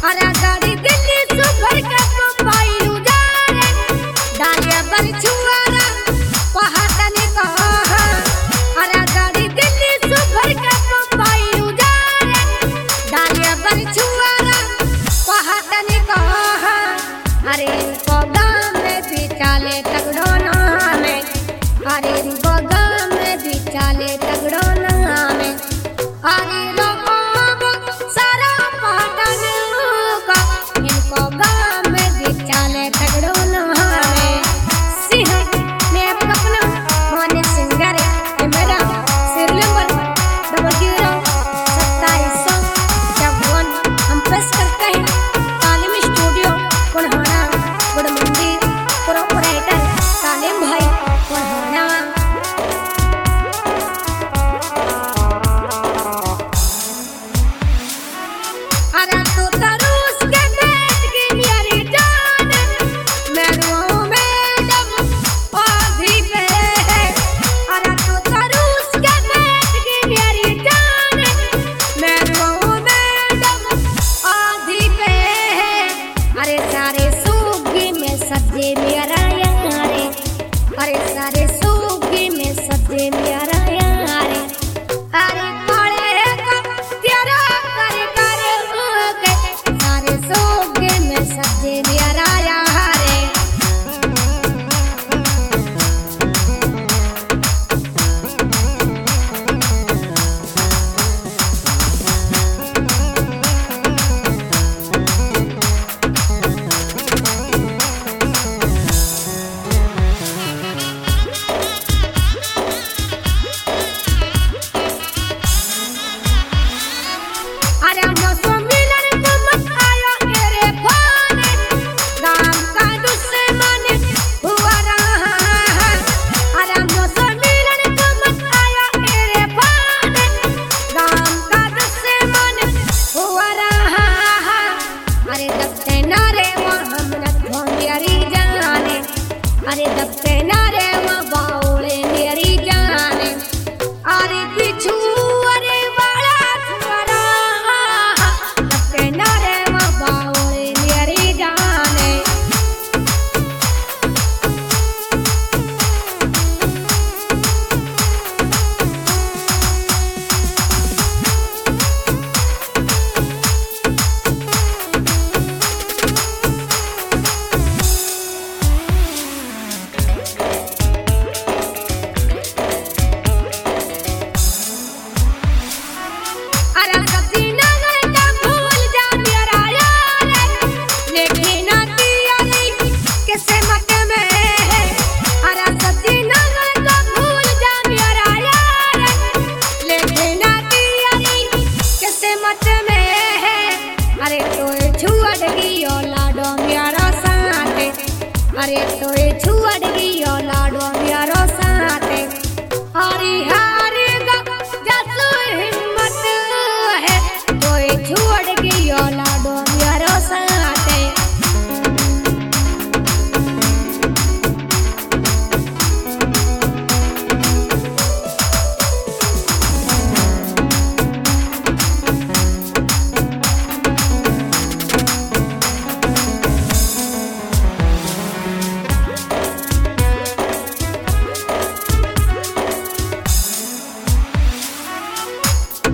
अरे गाड़ी दिल्ली सुपर के मुंबई उजारे डालिया बल छुआरा पहाड़ने कहा। अरे गाड़ी दिल्ली सुपर के मुंबई उजारे डालिया बल छुआरा पहाड़ने कहा। अरे गाँव में भी चाले तगड़ो नाम है। अरे गाँव में भी चाले तगड़ो नाम है। अरे सारे सूगी में सब्जी मेरा यारे। अरे काले का तेरा कर के सारे सूगी में सब्जी मेरा यारे। अरे दबते नारे वहाँ बाउले मेरी जाने। अरे पिछू अरे बड़ा थोड़ा दबते नारे वहाँ बाउले मेरी जाने। अरे तो छुअड़ गई लाडो मेरा साथ। अरे तो छुअड़ गई